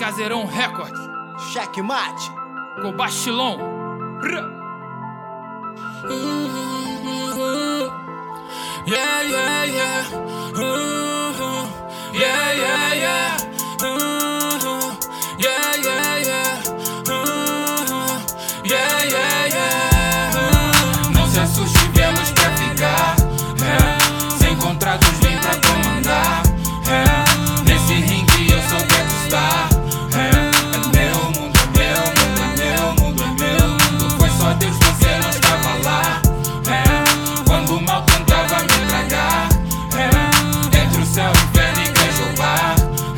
Caseirão Records, Checkmate, Cobastilon. Yeah, yeah, yeah. Yeah, yeah, yeah. Yeah, yeah, yeah. Yeah, yeah, yeah. Não se assuste, viemos pra ficar. Sem contratos, vim pra comandar. Nesse ringue eu sou Gangsta. É meu mundo, é meu mundo, é meu mundo, é meu mundo. Foi só Deus, você não estava lá. Quando o mal tentava me tragar, entre o céu, o inferno e igreja ou bar.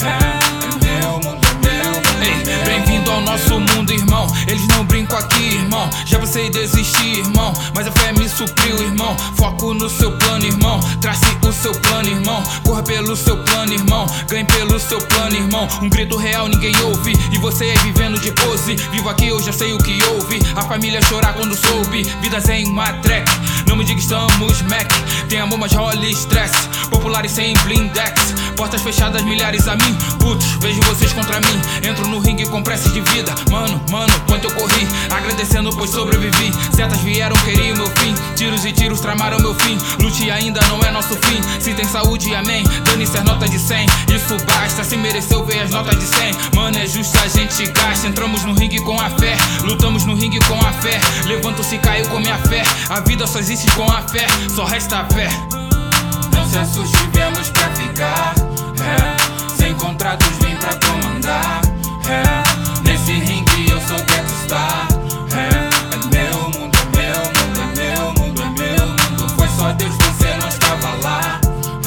É meu mundo, é meu mundo. Ei, bem-vindo ao nosso mundo, irmão. Eles não brincam aqui, irmão. Já pensei em desistir, irmão, mas a fé me supriu, irmão. Foco no seu plano, irmão. Trace o seu plano, irmão. Corra pelo seu plano, irmão. Ganhe pelo seu plano, irmão. Um grito real ninguém ouve, e você aí vivendo de pose. Vivo aqui, eu já sei o que houve. A família chorar quando soube. Vidas em uma track. Não me diga estamos Mac. Tem amor, mas rola estresse. Populares sem blindex. Portas fechadas, milhares a mim. Putz, vejo vocês contra mim. Entro no ringue com prece de vida. Mano, quanto eu corri. Agradecendo pois sobrevivi. Setas vieram, queriam meu fim. Tiros e tiros tramaram meu fim. Lute ainda não é nosso fim. Se tem saúde, amém. Dane-se as notas de 100. Isso basta, se mereceu ver as notas de 100. Mano, é justo, a gente gasta. Entramos no ringue com a fé. Lutamos no ringue com a fé. Levanto-se, caiu com minha fé. A vida só existe com a fé. Só resta a fé. Não se assuste, viemos pra ficar. Sem contratos, vim pra comandar. Nesse ringue eu sou Gangsta. É meu mundo, é meu mundo, é meu mundo, é meu mundo. Foi só Deus, você não estava lá.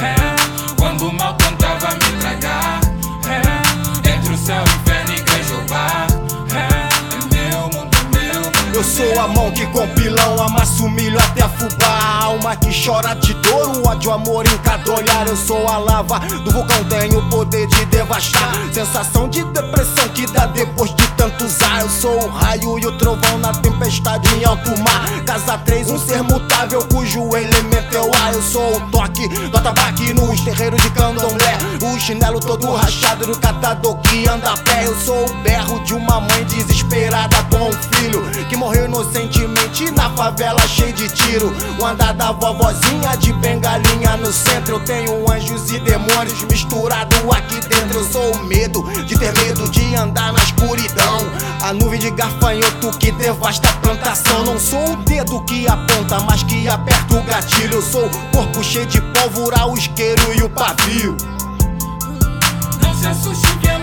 Quando o mal tentava me tragar, entre o céu, o inferno e igreja ou bar. É meu mundo, é meu mundo. eu sou a mão que com pilão amassa o milho até afubá. A alma que chora de dor, o ódio, amor em cada olhar. Eu sou a lava do vulcão, tenho o poder de devastar. Sensação de depressão que dá depois de tanto usar. Eu sou o raio e o trovão na tempestade em alto mar. Casa 3, um ser mutável cujo elemento é o ar. Eu sou o toque do atabaque nos terreiros de candomblé. O chinelo todo rachado do catador que anda a pé. Eu sou o berro de uma mãe desesperada com um filho que morreu inocentemente na favela cheio de tiro. O andar da vovozinha de bengalinha no centro. Eu tenho anjos e demônios misturado aqui dentro. Eu sou o medo de ter medo de andar na escuridão. A nuvem de gafanhoto que devasta a plantação. Não sou o dedo que aponta, mas que aperta o gatilho. Eu sou o corpo cheio de pólvora, o isqueiro e o pavio. Não se assuste, viemos